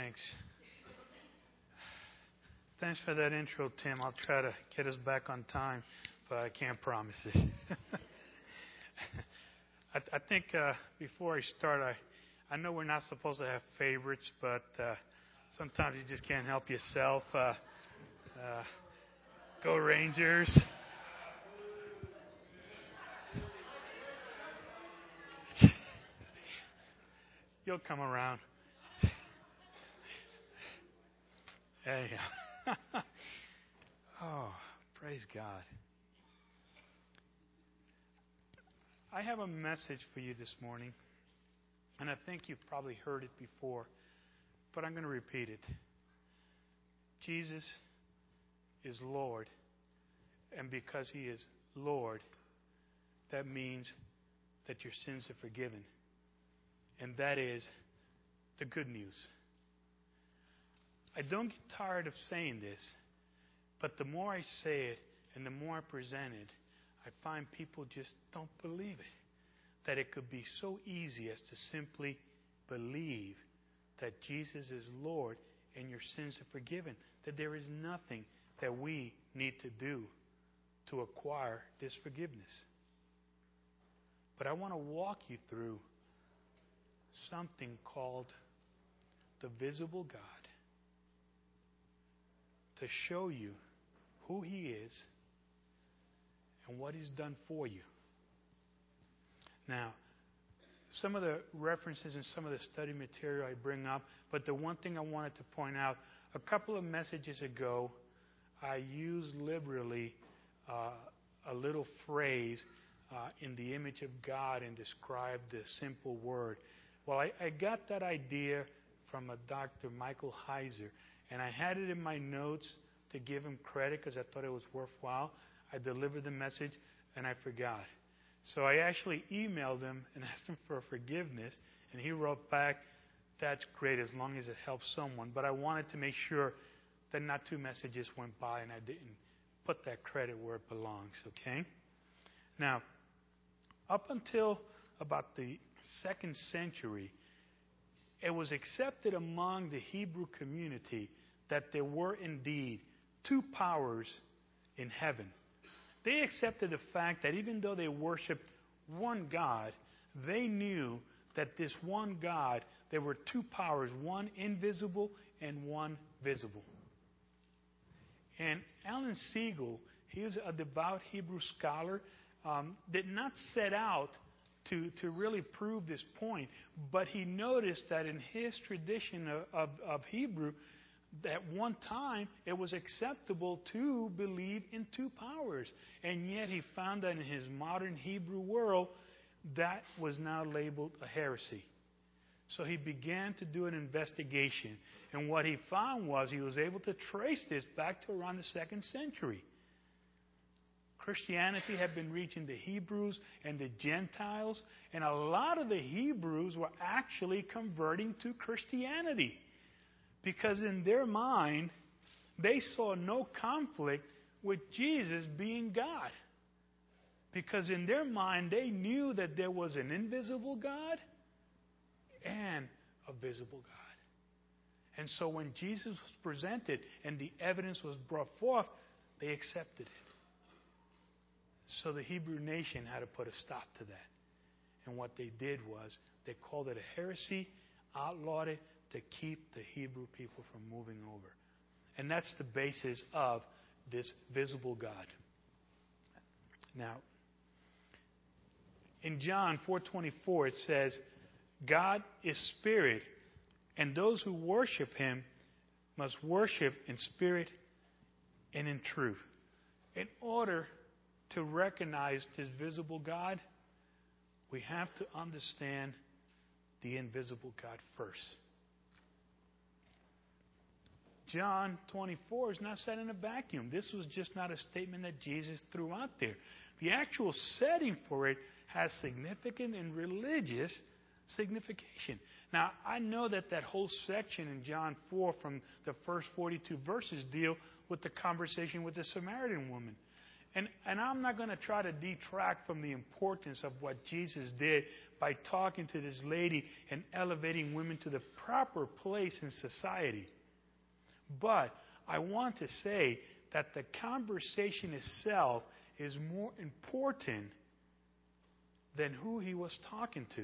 Thanks. Thanks for that intro, Tim. I'll try to get us back on time, but I can't promise it. I think before I start, I know we're not supposed to have favorites, but sometimes you just can't help yourself. Go Rangers. You'll come around. Hey. Oh, praise God. I have a message for you this morning, and I think you've probably heard it before, but I'm going to repeat it. Jesus is Lord, and because He is Lord, that means that your sins are forgiven. And that is the good news. I don't get tired of saying this, but the more I say it and the more I present it, I find people just don't believe it. That it could be so easy as to simply believe that Jesus is Lord and your sins are forgiven. That there is nothing that we need to do to acquire this forgiveness. But I want to walk you through something called the visible God, to show you who He is and what He's done for you. Now, some of the references and some of the study material I bring up, but the one thing I wanted to point out, a couple of messages ago, I used liberally a little phrase in the image of God and described the simple word. Well, I got that idea from a Dr. Michael Heiser, and I had it in my notes to give him credit because I thought it was worthwhile. I delivered the message, and I forgot. So I actually emailed him and asked him for forgiveness, and he wrote back, "That's great as long as it helps someone." But I wanted to make sure that not two messages went by and I didn't put that credit where it belongs, okay? Now, up until about the 2nd century, it was accepted among the Hebrew community that there were indeed two powers in heaven. They accepted the fact that even though they worshiped one God, they knew that this one God, there were two powers, one invisible and one visible. And Alan Siegel, he was a devout Hebrew scholar, did not set out to really prove this point, but he noticed that in his tradition of Hebrew, at one time it was acceptable to believe in two powers, and yet he found that in his modern Hebrew world that was now labeled a heresy. So he began to do an investigation, and what he found was he was able to trace this back to around the 2nd century. Christianity had been reaching the Hebrews and the Gentiles, and a lot of the Hebrews were actually converting to Christianity because in their mind, they saw no conflict with Jesus being God. Because in their mind, they knew that there was an invisible God and a visible God. And so when Jesus was presented and the evidence was brought forth, they accepted it. So the Hebrew nation had to put a stop to that. And what they did was they called it a heresy, outlawed it to keep the Hebrew people from moving over. And that's the basis of this visible God. Now, in John 4:24 it says, God is spirit, and those who worship Him must worship in spirit and in truth. In order to recognize this visible God, we have to understand the invisible God first. John 24 is not said in a vacuum. This was just not a statement that Jesus threw out there. The actual setting for it has significant and religious signification. Now, I know that whole section in John 4 from the first 42 verses deal with the conversation with the Samaritan woman. And I'm not going to try to detract from the importance of what Jesus did by talking to this lady and elevating women to the proper place in society. But I want to say that the conversation itself is more important than who he was talking to.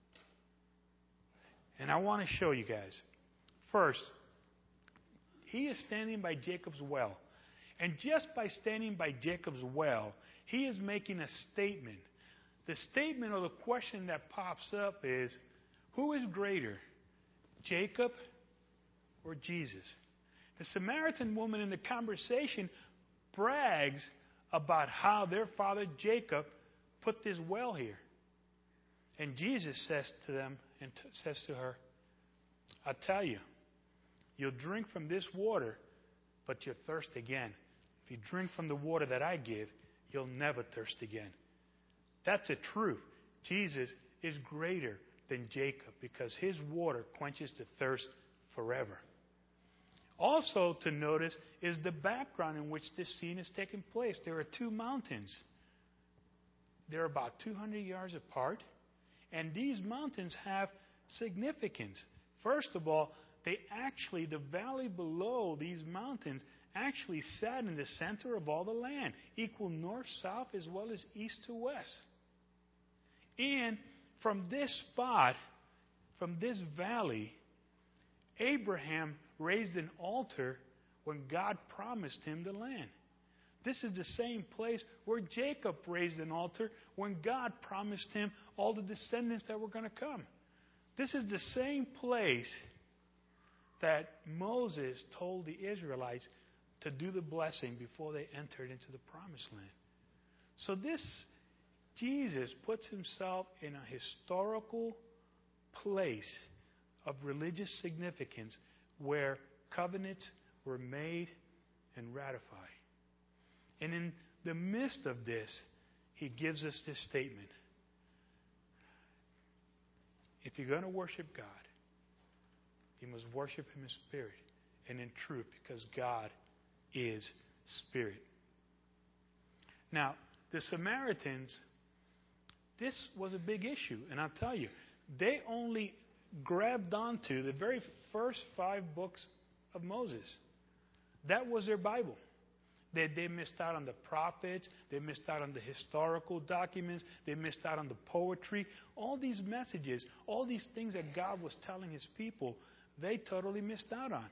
And I want to show you guys. First, he is standing by Jacob's well. And just by standing by Jacob's well, he is making a statement. The statement or the question that pops up is, who is greater, Jacob or Jesus? The Samaritan woman in the conversation brags about how their father Jacob put this well here. And Jesus says to them and says to her, I tell you, you'll drink from this water, but you'll thirst again. If you drink from the water that I give, you'll never thirst again. That's a truth. Jesus is greater than Jacob because his water quenches the thirst forever. Also to notice is the background in which this scene is taking place. There are two mountains. They're about 200 yards apart, and these mountains have significance. First of all, the valley below these mountains actually sat in the center of all the land, equal north, south, as well as east to west. And from this spot, from this valley, Abraham raised an altar when God promised him the land. This is the same place where Jacob raised an altar when God promised him all the descendants that were going to come. This is the same place that Moses told the Israelites to do the blessing before they entered into the promised land. So this Jesus puts himself in a historical place of religious significance where covenants were made and ratified. And in the midst of this, he gives us this statement. If you're going to worship God, you must worship him in spirit and in truth, because God is spirit. Now, the Samaritans, this was a big issue. And I'll tell you, they only grabbed onto the very first 5 books of Moses. That was their Bible. They missed out on the prophets. They missed out on the historical documents. They missed out on the poetry. All these messages, all these things that God was telling his people, they totally missed out on.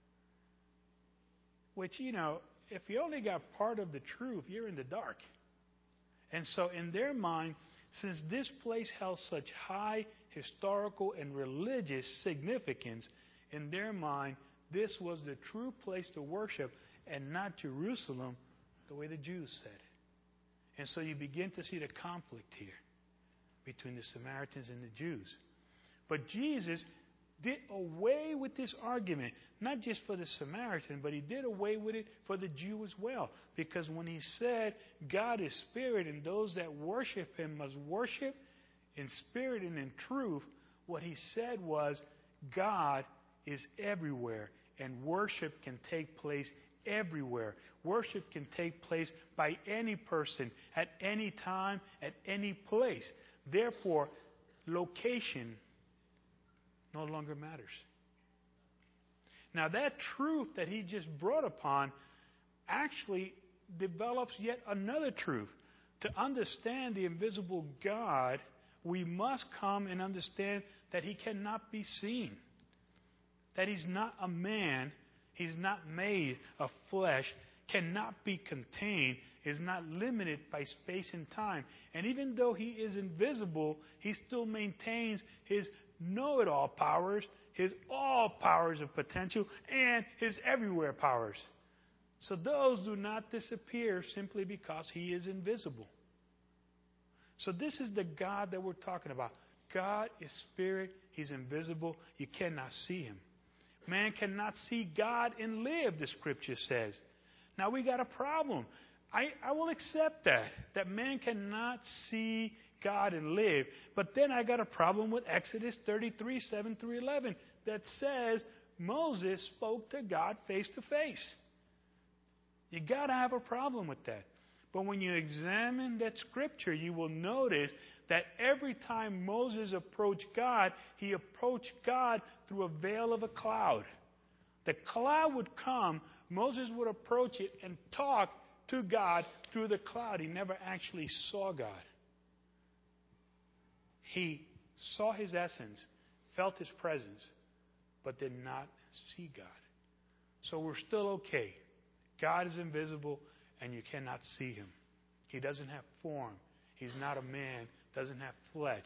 Which, if you only got part of the truth, you're in the dark. And so in their mind, since this place held such high historical and religious significance, in their mind, this was the true place to worship and not Jerusalem, the way the Jews said. And so you begin to see the conflict here between the Samaritans and the Jews. But Jesus did away with this argument, not just for the Samaritan, but he did away with it for the Jew as well. Because when he said God is spirit and those that worship him must worship in spirit and in truth, what he said was God is everywhere and worship can take place everywhere. Worship can take place by any person at any time, at any place. Therefore, location no longer matters. Now, that truth that he just brought upon actually develops yet another truth. To understand the invisible God, we must come and understand that he cannot be seen. That he's not a man, he's not made of flesh, cannot be contained, is not limited by space and time. And even though he is invisible, he still maintains his know-it-all powers, his all powers of potential, and his everywhere powers. So those do not disappear simply because he is invisible. So this is the God that we're talking about. God is spirit. He's invisible. You cannot see him. Man cannot see God and live, the scripture says. Now we got a problem. I will accept that man cannot see God and live. But then I got a problem with Exodus 33, 7 through 11 that says Moses spoke to God face to face. You got to have a problem with that. But when you examine that scripture, you will notice that every time Moses approached God, he approached God through a veil of a cloud. The cloud would come, Moses would approach it and talk to God through the cloud. He never actually saw God. He saw his essence, felt his presence, but did not see God. So we're still okay. God is invisible and you cannot see him. He doesn't have form. He's not a man, doesn't have flesh.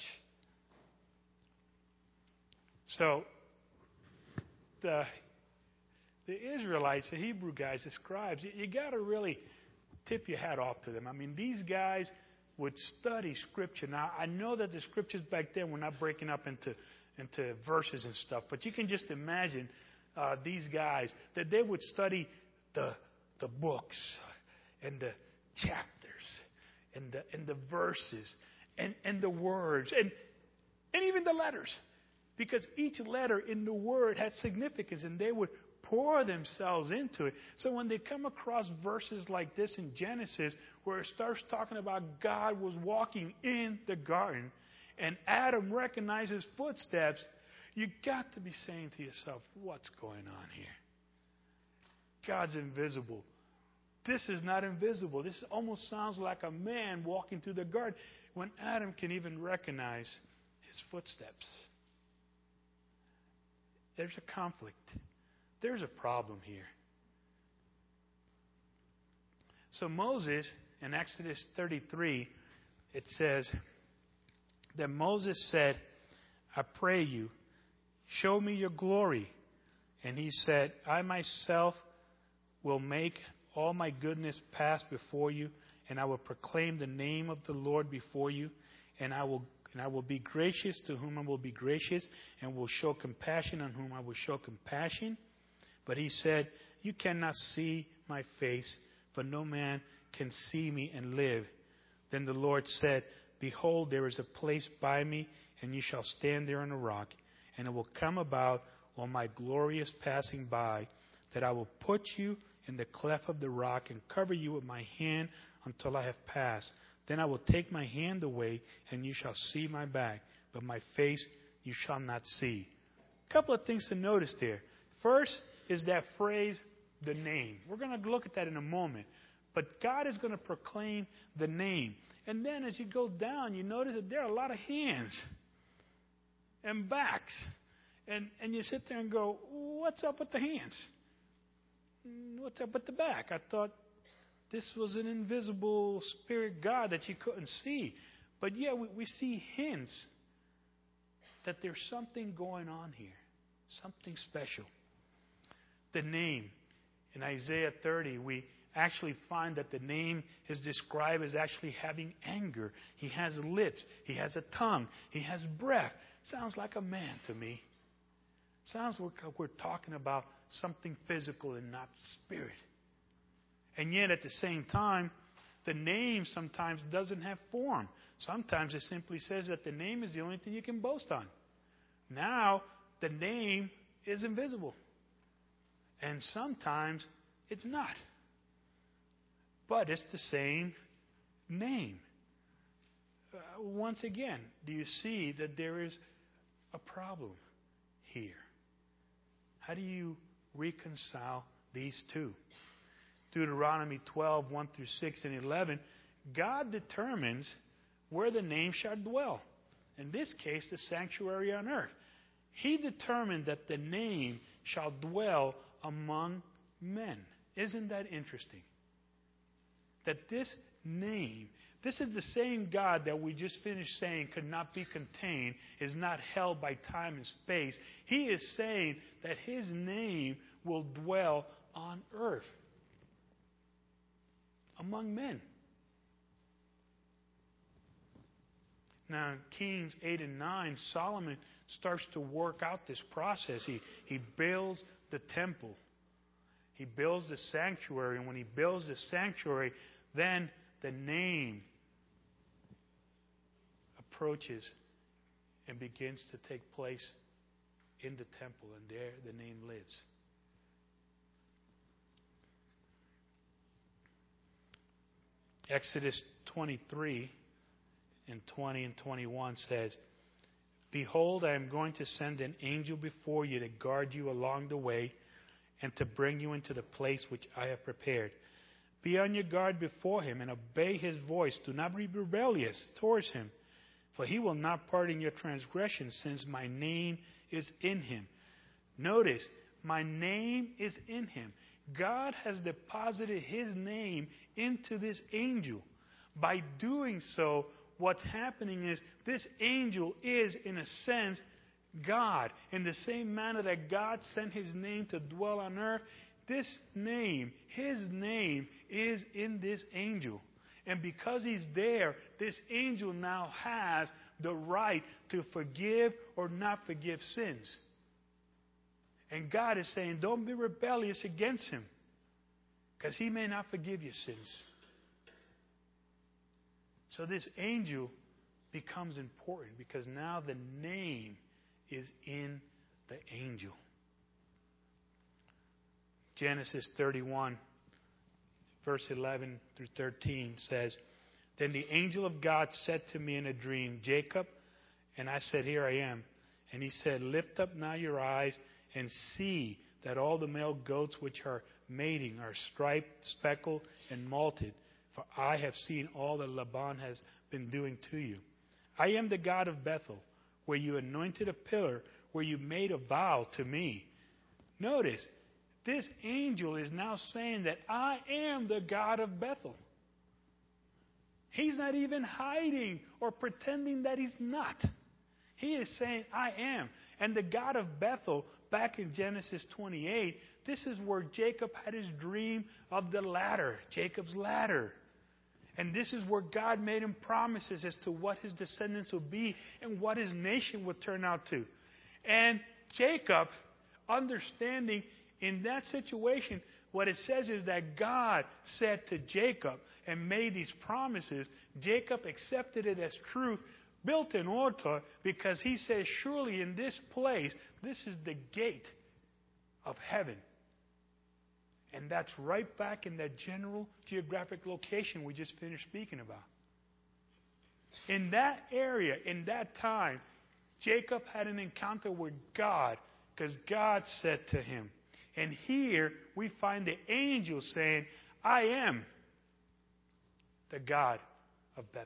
So the Israelites, the Hebrew guys, the scribes, you got to really tip your hat off to them. I mean, these guys would study Scripture. Now, I know that the Scriptures back then were not breaking up into verses and stuff, but you can just imagine these guys, that they would study the books and the chapters and the verses and the words and even the letters, because each letter in the word had significance, and they would pour themselves into it. So when they come across verses like this in Genesis, where it starts talking about God was walking in the garden and Adam recognized his footsteps, you got to be saying to yourself, what's going on here? God's invisible. This is not invisible. This almost sounds like a man walking through the garden when Adam can even recognize his footsteps. There's a conflict. There's a problem here. So Moses, in Exodus 33, it says that Moses said, I pray you, show me your glory. And he said, I myself will make all my goodness pass before you, and I will proclaim the name of the Lord before you, and I will be gracious to whom I will be gracious, and will show compassion on whom I will show compassion. But he said, you cannot see my face, for no man can see me and live. Then the Lord said, behold, there is a place by me, and you shall stand there on a rock. And it will come about, while my glory is passing by, that I will put you in the cleft of the rock and cover you with my hand until I have passed. Then I will take my hand away, and you shall see my back, but my face you shall not see. A couple of things to notice there. First is that phrase, the name. We're going to look at that in a moment. But God is going to proclaim the name. And then as you go down, you notice that there are a lot of hands and backs. And you sit there and go, what's up with the hands? What's up with the back? I thought this was an invisible spirit God that you couldn't see. But yeah, we see hints that there's something going on here. Something special. The name. In Isaiah 30, we actually find that the name is described as actually having anger. He has lips. He has a tongue. He has breath. Sounds like a man to me. Sounds like we're talking about something physical and not spirit. And yet at the same time, the name sometimes doesn't have form. Sometimes it simply says that the name is the only thing you can boast on. Now, the name is invisible. And sometimes it's not. But it's the same name. Once again, do you see that there is a problem here? How do you reconcile these two? Deuteronomy 12, 1 through 6 and 11, God determines where the name shall dwell. In this case, the sanctuary on earth. He determined that the name shall dwell among men. Isn't that interesting? That this name, this is the same God that we just finished saying could not be contained, is not held by time and space. He is saying that his name will dwell on earth among men. Now, in Kings 8 and 9, Solomon starts to work out this process. He builds the temple. He builds the sanctuary. And when he builds the sanctuary, then the name approaches and begins to take place in the temple. And there the name lives. Exodus 23 and 20 and 21 says, Behold, I am going to send an angel before you to guard you along the way and to bring you into the place which I have prepared. Be on your guard before him and obey his voice. Do not be rebellious towards him, for he will not pardon your transgressions, since my name is in him. Notice, my name is in him. God has deposited his name into this angel. By doing so, what's happening is this angel is, in a sense, God. In the same manner that God sent his name to dwell on earth, this name, his name, is in this angel. And because he's there, this angel now has the right to forgive or not forgive sins. And God is saying, don't be rebellious against him, because he may not forgive your sins. So this angel becomes important because now the name is in the angel. Genesis 31, verse 11 through 13 says, Then the angel of God said to me in a dream, Jacob, and I said, Here I am. And he said, Lift up now your eyes and see that all the male goats which are mating are striped, speckled, and malted. For I have seen all that Laban has been doing to you. I am the God of Bethel, where you anointed a pillar, where you made a vow to me. Notice, this angel is now saying that I am the God of Bethel. He's not even hiding or pretending that he's not. He is saying, I am. And the God of Bethel, back in Genesis 28, this is where Jacob had his dream of the ladder, Jacob's ladder. And this is where God made him promises as to what his descendants would be and what his nation would turn out to. And Jacob, understanding in that situation, what it says is that God said to Jacob and made these promises. Jacob accepted it as truth, built an altar, because he says, surely in this place, this is the gate of heaven. And that's right back in that general geographic location we just finished speaking about. In that area, in that time, Jacob had an encounter with God because God said to him. And here we find the angel saying, I am the God of Bethel.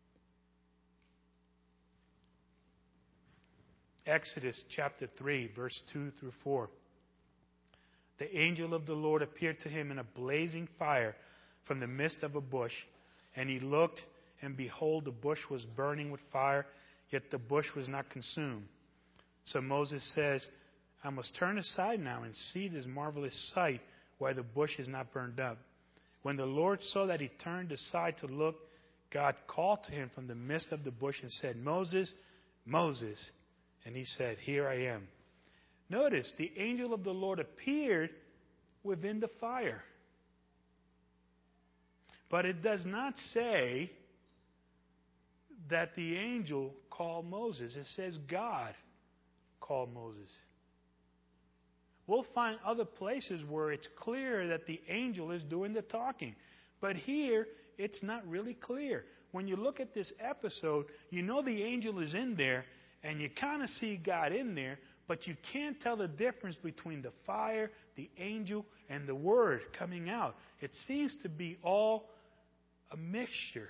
Exodus chapter 3, verse 2 through 4. The angel of the Lord appeared to him in a blazing fire from the midst of a bush. And he looked, and behold, the bush was burning with fire, yet the bush was not consumed. So Moses says, I must turn aside now and see this marvelous sight, why the bush is not burned up. When the Lord saw that he turned aside to look, God called to him from the midst of the bush and said, Moses, Moses. And he said, Here I am. Notice, the angel of the Lord appeared within the fire. But it does not say that the angel called Moses. It says God called Moses. We'll find other places where it's clear that the angel is doing the talking. But here, it's not really clear. When you look at this episode, you know the angel is in there, and you kind of see God in there, but you can't tell the difference between the fire, the angel, and the word coming out. It seems to be all a mixture.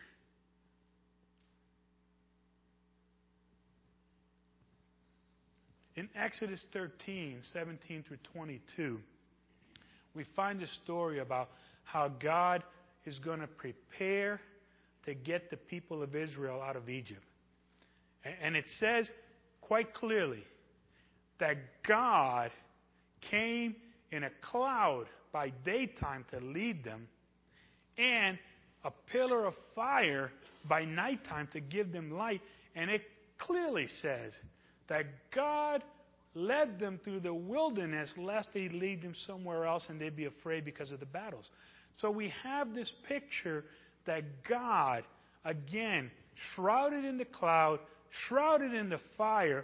In Exodus 13, 17 through 22, we find a story about how God is going to prepare to get the people of Israel out of Egypt. And it says quite clearly that God came in a cloud by daytime to lead them, and a pillar of fire by nighttime to give them light. And it clearly says that God led them through the wilderness lest they lead them somewhere else and they'd be afraid because of the battles. So we have this picture that God, again, shrouded in the cloud, shrouded in the fire,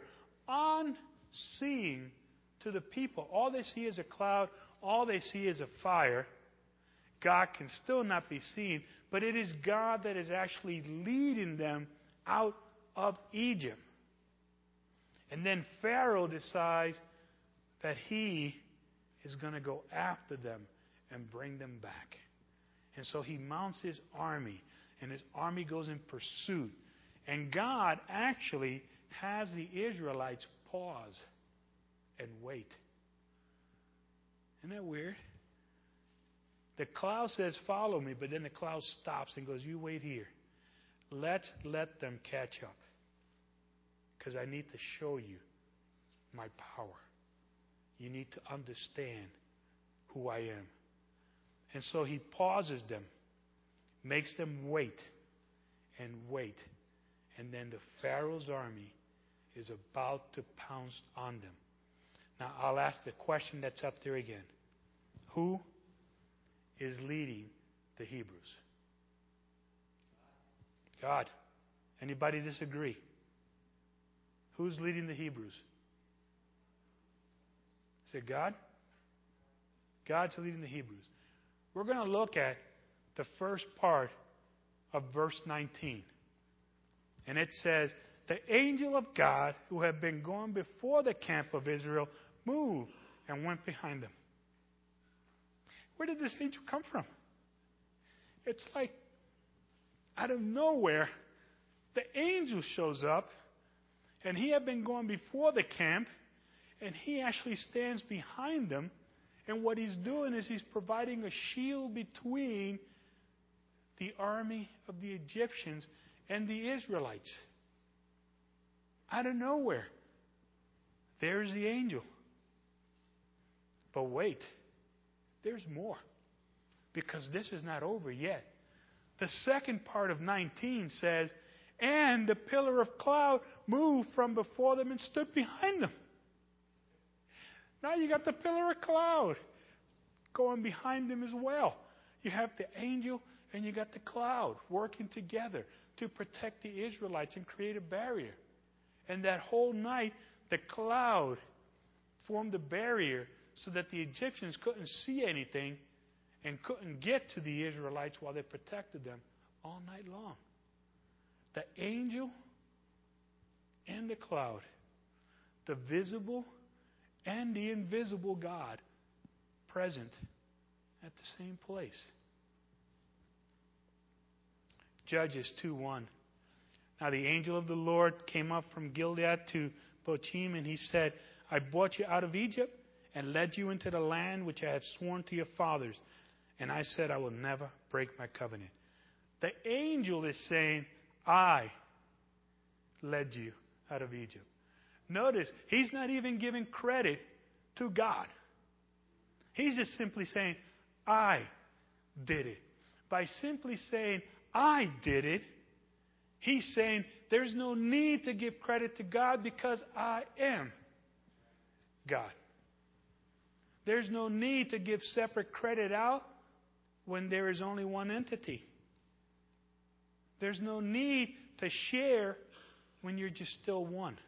unseeing to the people. All they see is a cloud. All they see is a fire. God can still not be seen, but it is God that is actually leading them out of Egypt. And then Pharaoh decides that he is going to go after them and bring them back. And so he mounts his army, and his army goes in pursuit. And God actually has the Israelites pause and wait. Isn't that weird? The cloud says, follow me, but then the cloud stops and goes, you wait here. Let's let them catch up. Because I need to show you my power. You need to understand who I am. And so he pauses them, makes them wait and wait. And then the Pharaoh's army is about to pounce on them. Now, I'll ask the question that's up there again. Who is leading the Hebrews? God. Anybody disagree? Who's leading the Hebrews? Is it God? God's leading the Hebrews. We're going to look at the first part of verse 19. And it says, the angel of God who had been going before the camp of Israel moved and went behind them. Where did this angel come from? It's like out of nowhere, the angel shows up, and he had been going before the camp, and he actually stands behind them. And what he's doing is he's providing a shield between the army of the Egyptians and the Israelites. Out of nowhere, there's the angel. But wait, there's more. Because this is not over yet. The second part of 19 says, and the pillar of cloud moved from before them and stood behind them. Now you got the pillar of cloud going behind them as well. You have the angel and you got the cloud working together to protect the Israelites and create a barrier. And that whole night, the cloud formed a barrier so that the Egyptians couldn't see anything and couldn't get to the Israelites while they protected them all night long. The angel and the cloud, the visible and the invisible God present at the same place. Judges 2:1. Now the angel of the Lord came up from Gilead to Bochim, and he said, I brought you out of Egypt and led you into the land which I had sworn to your fathers. And I said, I will never break my covenant. The angel is saying, I led you out of Egypt. Notice, he's not even giving credit to God. He's just simply saying, I did it. By simply saying, I did it, he's saying, there's no need to give credit to God because I am God. There's no need to give separate credit out when there is only one entity. There's no need to share when you're just still one.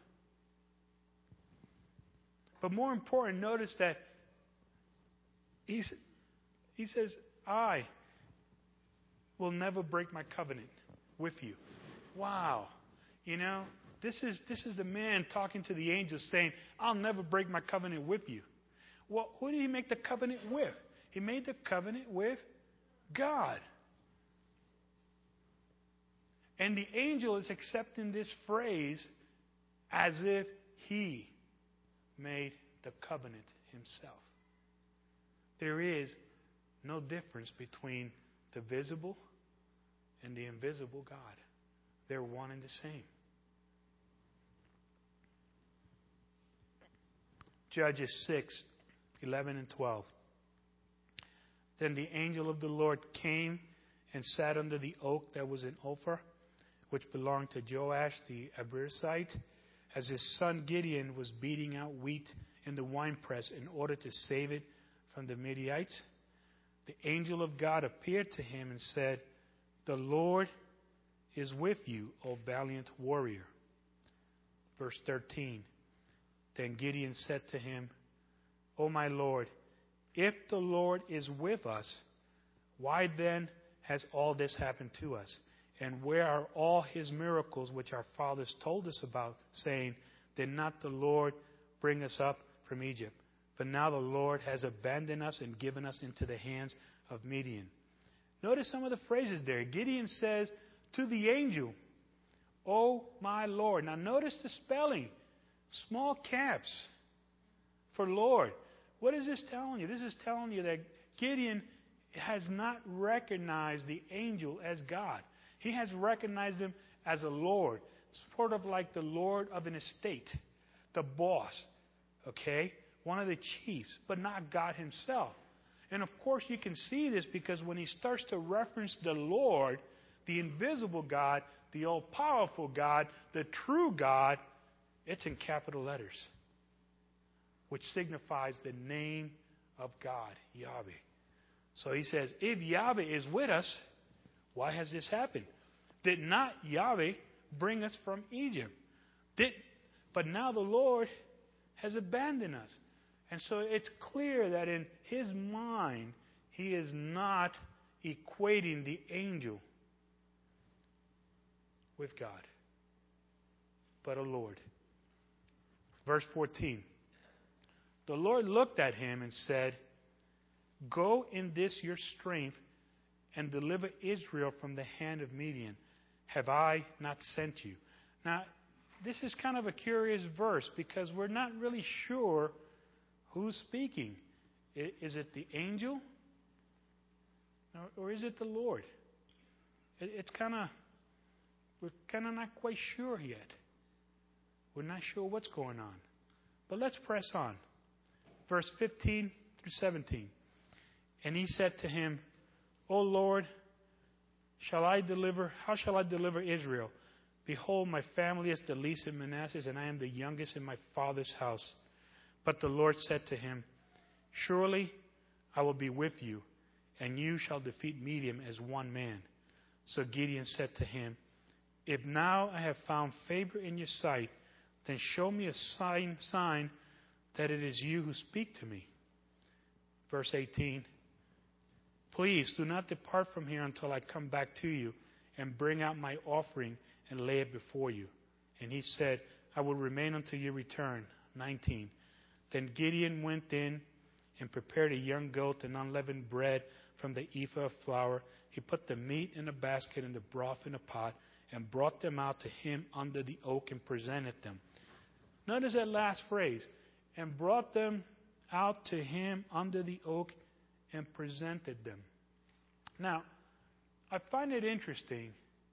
But more important, notice that he says, I will never break my covenant with you. Wow. You know, this is the man talking to the angels saying, I'll never break my covenant with you. Well, who did he make the covenant with? He made the covenant with God. And the angel is accepting this phrase as if he made the covenant himself. There is no difference between the visible and the invisible God. They're one and the same. Judges 6:11 and 12. Then the angel of the Lord came and sat under the oak that was in Ophrah, which belonged to Joash the Abiezrite, as his son Gideon was beating out wheat in the winepress in order to save it from the Midianites. The angel of God appeared to him and said, the Lord is with you, O valiant warrior. Verse 13. Then Gideon said to him, O my Lord, if the Lord is with us, Why then has all this happened to us? And where are all his miracles which our fathers told us about, saying, did not the Lord bring us up from Egypt? But now the Lord has abandoned us and given us into the hands of Midian. Notice some of the phrases there. Gideon says to the angel, "Oh my Lord." Now notice the spelling. Small caps for Lord. What is this telling you? This is telling you that Gideon has not recognized the angel as God. He has recognized him as a Lord, sort of like the Lord of an estate, the boss, okay? One of the chiefs, but not God himself. And of course you can see this because when he starts to reference the Lord, the invisible God, the all-powerful God, the true God, it's in capital letters, which signifies the name of God, Yahweh. So he says, if Yahweh is with us, why has this happened? Did not Yahweh bring us from Egypt? But now the Lord has abandoned us. And so it's clear that in his mind, he is not equating the angel with God, but a Lord. Verse 14. The Lord looked at him and said, go in this your strength and deliver Israel from the hand of Midian. Have I not sent you? Now, this is kind of a curious verse because we're not really sure who's speaking. Is it the angel? Or is it the Lord? We're kind of not quite sure yet. We're not sure what's going on. But let's press on. Verse 15 through 17. And he said to him, O Lord, how shall I deliver Israel? Behold, my family is the least in Manasseh, and I am the youngest in my father's house. But the Lord said to him, surely I will be with you, and you shall defeat Midian as one man. So Gideon said to him, if now I have found favor in your sight, then show me a sign that it is you who speak to me. Verse 18. Please do not depart from here until I come back to you and bring out my offering and lay it before you. And he said, I will remain until you return. 19. Then Gideon went in and prepared a young goat and unleavened bread from the ephah of flour. He put the meat in a basket and the broth in a pot and brought them out to him under the oak and presented them. Notice that last phrase. And brought them out to him under the oak and presented them. Now, I find it interesting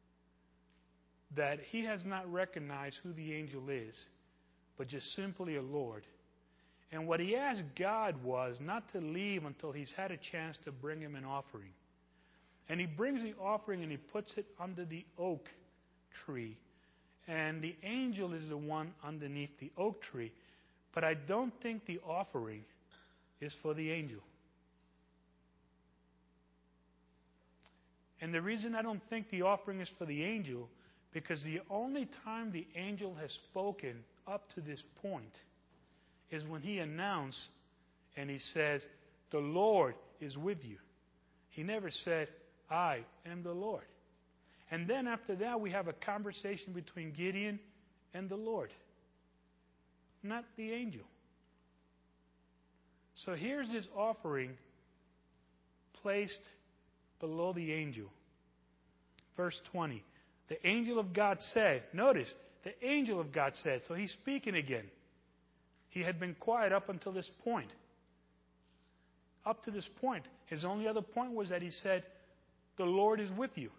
that he has not recognized who the angel is, but just simply a Lord. And what he asked God was not to leave until he's had a chance to bring him an offering. And he brings the offering and he puts it under the oak tree. And the angel is the one underneath the oak tree. But I don't think the offering is for the angel. And the reason I don't think the offering is for the angel, because the only time the angel has spoken up to this point is when he announced and he says, the Lord is with you. He never said, I am the Lord. And then after that, we have a conversation between Gideon and the Lord, not the angel. So here's this offering placed below the angel. Verse 20. The angel of God said, notice, the angel of God said, so he's speaking again. He had been quiet up until this point. Up to this point. His only other point was that he said, the Lord is with you.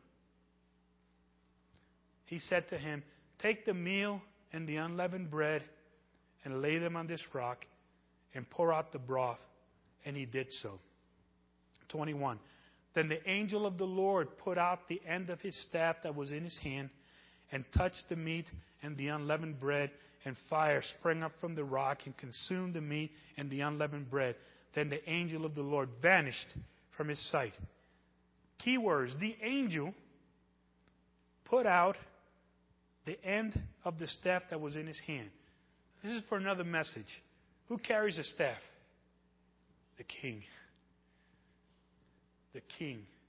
He said to him, take the meal and the unleavened bread and lay them on this rock and pour out the broth. And he did so. 21. Then the angel of the Lord put out the end of his staff that was in his hand and touched the meat and the unleavened bread, and fire sprang up from the rock and consumed the meat and the unleavened bread. Then the angel of the Lord vanished from his sight. Key words, the angel put out the end of the staff that was in his hand. This is for another message. Who carries a staff? The king. The king.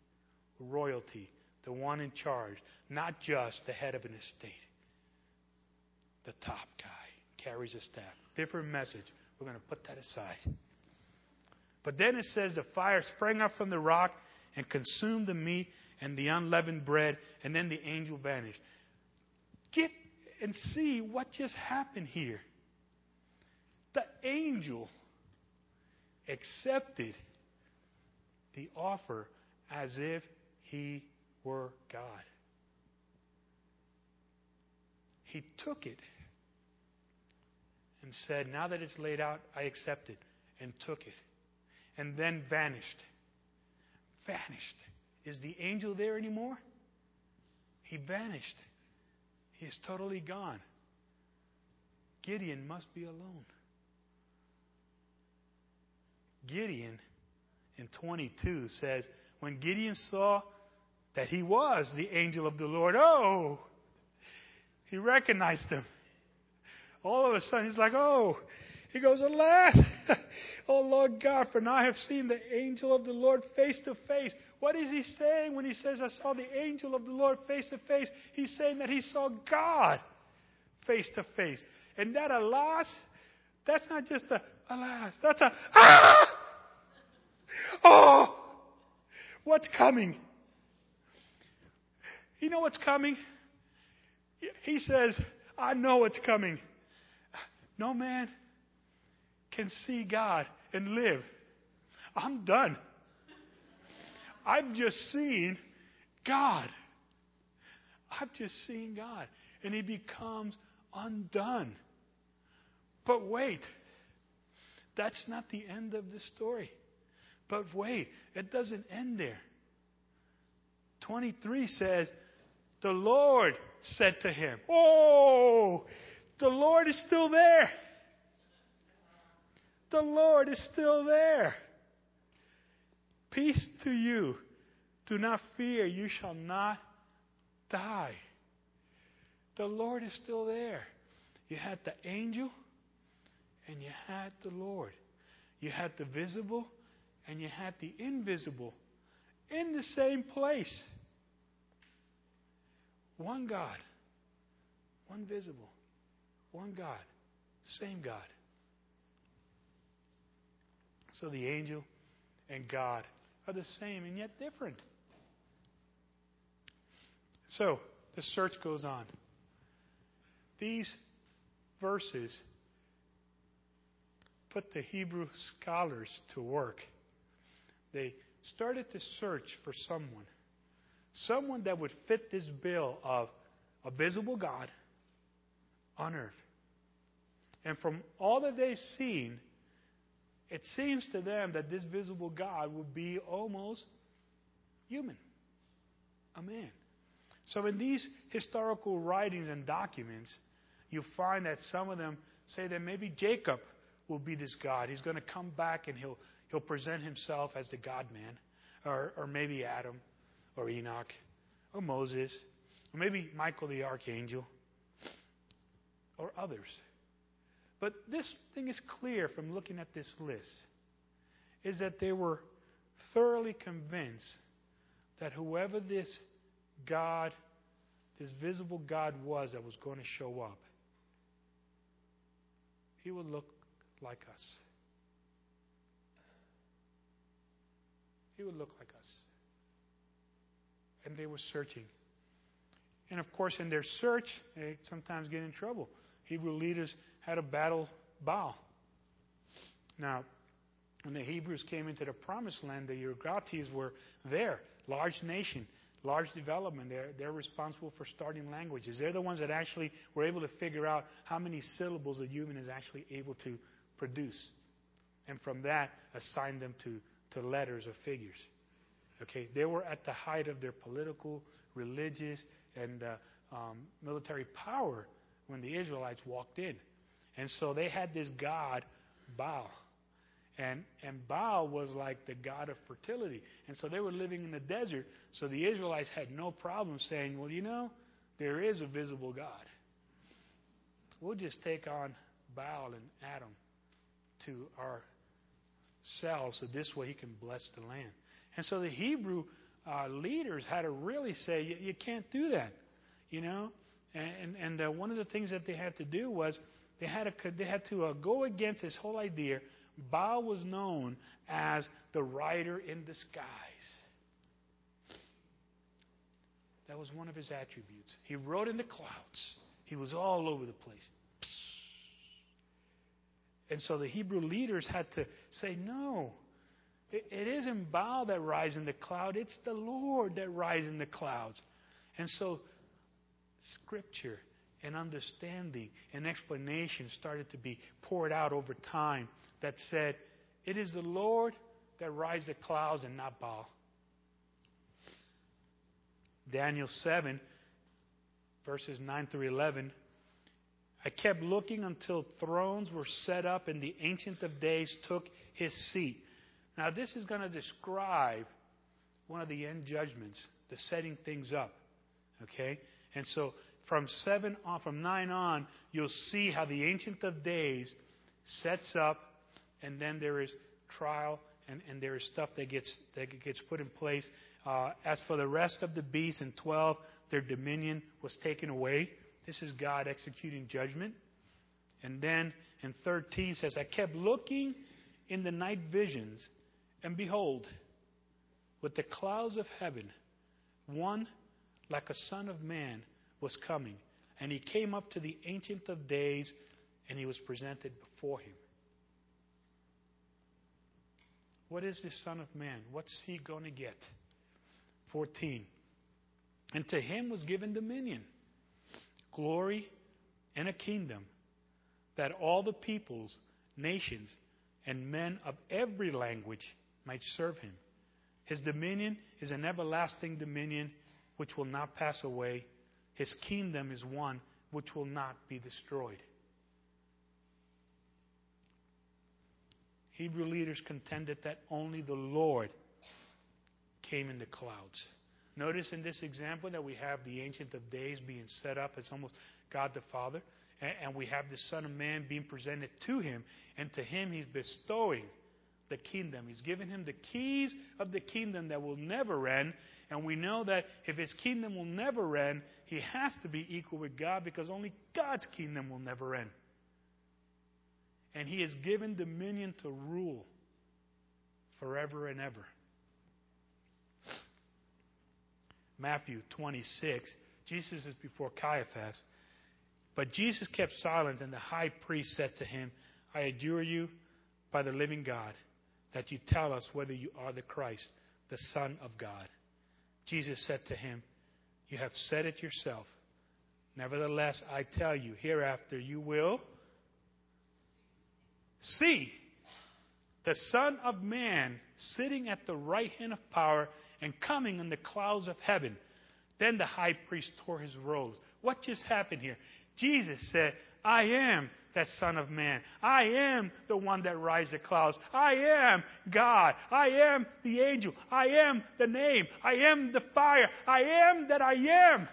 royalty, the one in charge, not just the head of an estate. The top guy carries a staff. Different message. We're going to put that aside. But then it says the fire sprang up from the rock and consumed the meat and the unleavened bread, and then the angel vanished. Get and see what just happened here. The angel accepted the offer as if he were God. He took it and said, now that it's laid out, I accept it, and took it. And then vanished. Vanished. Is the angel there anymore? He vanished. He is totally gone. Gideon must be alone. Gideon in 22 says, when Gideon saw that he was the angel of the Lord, he recognized him. All of a sudden, he's like, he goes, alas, oh Lord God, for now I have seen the angel of the Lord face to face. What is he saying when he says, I saw the angel of the Lord face to face? He's saying that he saw God face to face. And that alas, that's not just a alas, that's a what's coming? You know what's coming? He says, I know what's coming. No man can see God and live. I'm done. I've just seen God. I've just seen God. And he becomes undone. But wait, that's not the end of the story. But wait, it doesn't end there. 23 says, the Lord said to him, the Lord is still there. The Lord is still there. Peace to you. Do not fear. You shall not die. The Lord is still there. You had the angel and you had the Lord. You had the visible and you had the invisible in the same place. One God. One visible. One God. Same God. So the angel and God are the same and yet different. So the search goes on. These verses put the Hebrew scholars to work. They started to search for someone that would fit this bill of a visible God on earth. And from all that they've seen, it seems to them that this visible God would be almost human, a man. So in these historical writings and documents, you find that some of them say that maybe Jacob will be this God. He's going to come back and he'll present himself as the God-man. Or maybe Adam, or Enoch, or Moses, or maybe Michael the archangel, or others. But this thing is clear from looking at this list, is that they were thoroughly convinced that whoever this God, this visible God was that was going to show up, he would look like us. He would look like us. And they were searching. And of course, in their search, they sometimes get in trouble. Hebrew leaders had a battle Baal. Now, when the Hebrews came into the promised land, the Euphrates were there. Large nation, large development. They're responsible for starting languages. They're the ones that actually were able to figure out how many syllables a human is actually able to produce. And from that, assign them to letters or figures. Okay, they were at the height of their political, religious, and military power when the Israelites walked in. And so they had this god, Baal. And Baal was like the god of fertility. And so they were living in the desert. So the Israelites had no problem saying, well, you know, there is a visible God. We'll just take on Baal and Adam to ourselves, so this way he can bless the land. And so the Hebrew leaders had to really say, you can't do that, you know. And one of the things that they had to do was they had to go against this whole idea. Baal was known as the rider in the skies. That was one of his attributes. He rode in the clouds. He was all over the place. And so the Hebrew leaders had to say, no, it isn't Baal that rides in the cloud. It's the Lord that rides in the clouds. And so Scripture and understanding and explanation started to be poured out over time that said, it is the Lord that rides the clouds and not Baal. Daniel 7, verses 9 through 11. I kept looking until thrones were set up and the Ancient of Days took his seat. Now this is going to describe one of the end judgments, the setting things up. Okay? And so from 9 on, you'll see how the Ancient of Days sets up, and then there is trial, and there is stuff that gets put in place. As for the rest of the beasts in 12, their dominion was taken away. This is God executing judgment. And then in 13 says, I kept looking in the night visions, and behold, with the clouds of heaven, one like a son of man was coming. And he came up to the Ancient of Days, and he was presented before him. What is this Son of Man? What's he going to get? 14. And to him was given dominion, glory, and a kingdom, that all the peoples, nations, and men of every language might serve him. His dominion is an everlasting dominion which will not pass away. His kingdom is one which will not be destroyed. Hebrew leaders contended that only the Lord came in the clouds. Notice in this example that we have the Ancient of Days being set up as almost God the Father, and we have the Son of Man being presented to him, and to him he's bestowing the kingdom. He's given him the keys of the kingdom that will never end, and we know that if his kingdom will never end, he has to be equal with God, because only God's kingdom will never end. And he is given dominion to rule forever and ever. Matthew 26, Jesus is before Caiaphas. But Jesus kept silent, and the high priest said to him, I adjure you by the living God, that you tell us whether you are the Christ, the Son of God. Jesus said to him, you have said it yourself. Nevertheless, I tell you, hereafter you will see the Son of Man sitting at the right hand of power and coming in the clouds of heaven. Then the high priest tore his robes. What just happened here? Jesus said, I am that Son of Man. I am the one that rides the clouds. I am God. I am the angel. I am the name. I am the fire. I am that I am.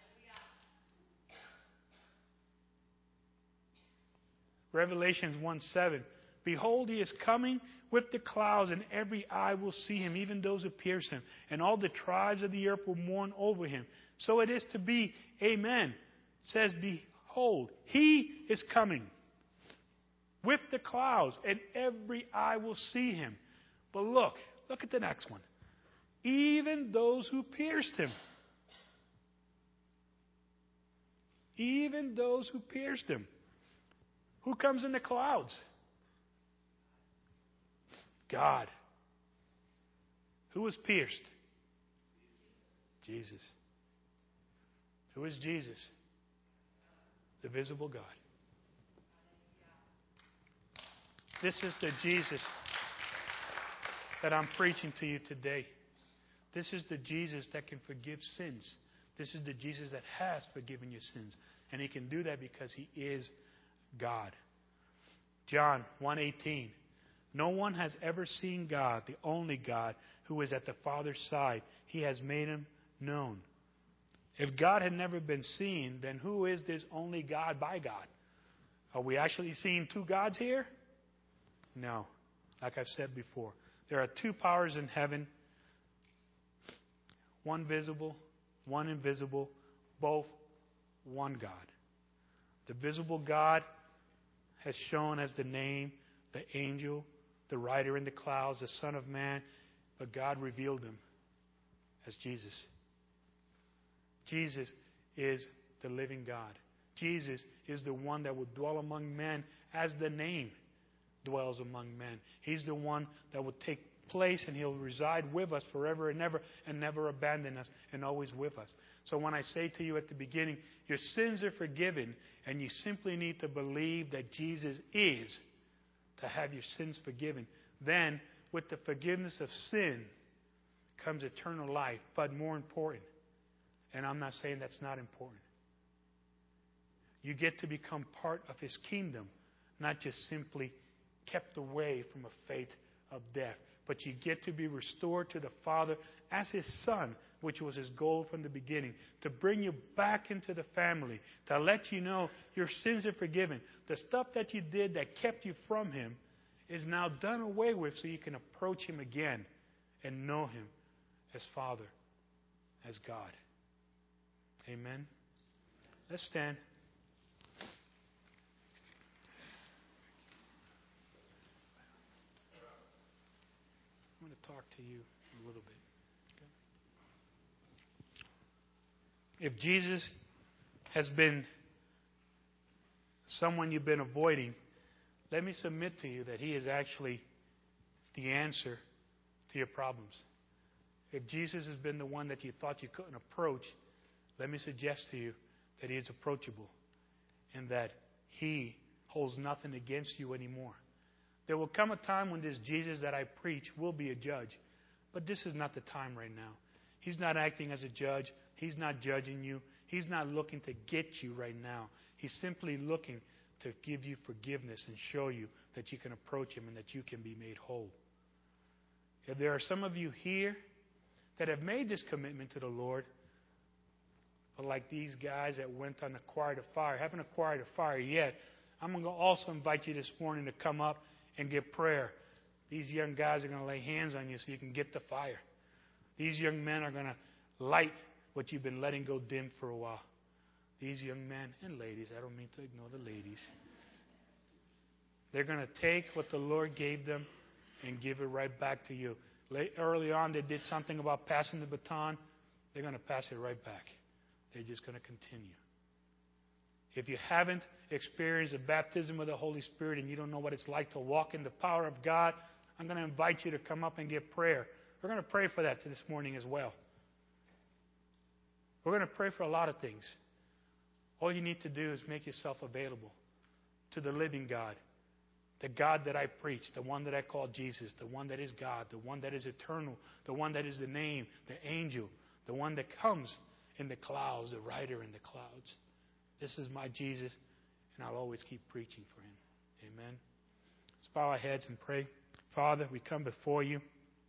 Revelations 1:7. Behold, he is coming with the clouds, and every eye will see him, even those who pierce him. And all the tribes of the earth will mourn over him. So it is to be. Amen. It says, behold, he is coming with the clouds, and every eye will see him. But look at the next one. Even those who pierced him. Even those who pierced him. Who comes in the clouds? God. Who was pierced? Jesus. Who is Jesus? The visible God. This is the Jesus that I'm preaching to you today. This is the Jesus that can forgive sins. This is the Jesus that has forgiven your sins. And he can do that because he is God. John 1:18. No one has ever seen God, the only God, who is at the Father's side. He has made him known. If God had never been seen, then who is this only God by God? Are we actually seeing two gods here? No. Like I've said before, there are two powers in heaven. one visible, one invisible, both one God. The visible God has shown as the name, the angel, the rider in the clouds, the Son of Man, but God revealed him as Jesus. Jesus is the living God. Jesus is the one that will dwell among men as the name dwells among men. He's the one that will take place and He'll reside with us forever and never abandon us and always with us. So when I say to you at the beginning, your sins are forgiven and you simply need to believe that Jesus is to have your sins forgiven, then with the forgiveness of sin comes eternal life. But more important, and I'm not saying that's not important, you get to become part of His kingdom, not just simply kept away from a fate of death. But you get to be restored to the Father as His Son, which was His goal from the beginning, to bring you back into the family, to let you know your sins are forgiven. The stuff that you did that kept you from Him is now done away with so you can approach Him again and know Him as Father, as God. Amen. Let's stand. I'm going to talk to you a little bit. Okay? If Jesus has been someone you've been avoiding, let me submit to you that He is actually the answer to your problems. If Jesus has been the one that you thought you couldn't approach, let me suggest to you that He is approachable and that He holds nothing against you anymore. There will come a time when this Jesus that I preach will be a judge. But this is not the time right now. He's not acting as a judge. He's not judging you. He's not looking to get you right now. He's simply looking to give you forgiveness and show you that you can approach Him and that you can be made whole. If there are some of you here that have made this commitment to the Lord, but like these guys that went on acquired a fire, haven't acquired a fire yet, I'm going to also invite you this morning to come up and get prayer. These young guys are going to lay hands on you so you can get the fire. These young men are going to light what you've been letting go dim for a while. These young men and ladies, I don't mean to ignore the ladies, they're going to take what the Lord gave them and give it right back to you. Early on, they did something about passing the baton. They're going to pass it right back. They're just going to continue. If you haven't experienced the baptism of the Holy Spirit and you don't know what it's like to walk in the power of God, I'm going to invite you to come up and get prayer. We're going to pray for that this morning as well. We're going to pray for a lot of things. All you need to do is make yourself available to the living God, the God that I preach, the one that I call Jesus, the one that is God, the one that is eternal, the one that is the name, the angel, the one that comes in the clouds, the rider in the clouds. This is my Jesus, and I'll always keep preaching for Him. Amen. Let's bow our heads and pray. Father, we come before You.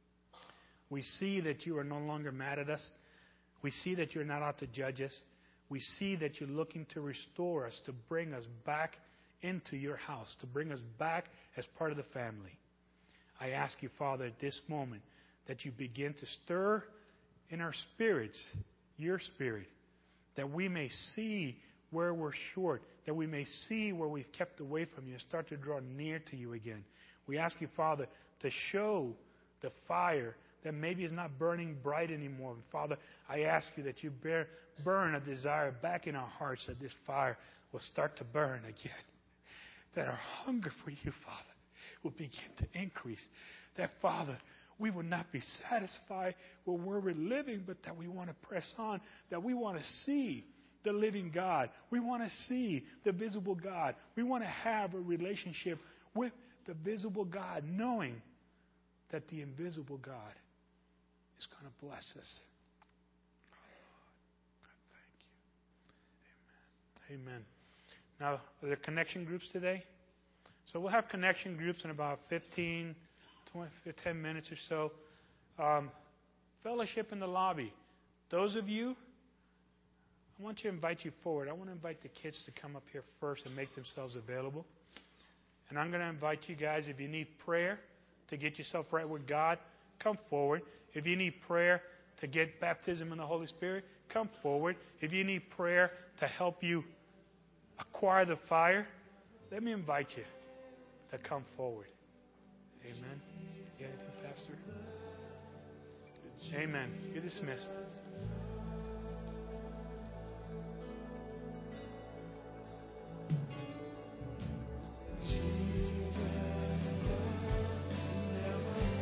We see that You are no longer mad at us. We see that You're not out to judge us. We see that You're looking to restore us, to bring us back into Your house, to bring us back as part of the family. I ask You, Father, at this moment, that You begin to stir in our spirits, Your Spirit, that we may see where we're short, that we may see where we've kept away from You and start to draw near to You again. We ask You, Father, to show the fire that maybe is not burning bright anymore. And Father, I ask You that You burn a desire back in our hearts that this fire will start to burn again. That our hunger for You, Father, will begin to increase. That, Father, we will not be satisfied with where we're living, but that we want to press on, that we want to see the living God. We want to see the visible God. We want to have a relationship with the visible God, knowing that the invisible God is going to bless us. Oh, Lord, I thank You. Amen. Amen. Now, are there connection groups today? So we'll have connection groups in about 15, 20, 10 minutes or so. Fellowship in the lobby. Those of you, I want to invite you forward. I want to invite the kids to come up here first and make themselves available. And I'm going to invite you guys, if you need prayer to get yourself right with God, come forward. If you need prayer to get baptism in the Holy Spirit, come forward. If you need prayer to help you acquire the fire, let me invite you to come forward. Amen. You got anything, Pastor? Amen. You're dismissed.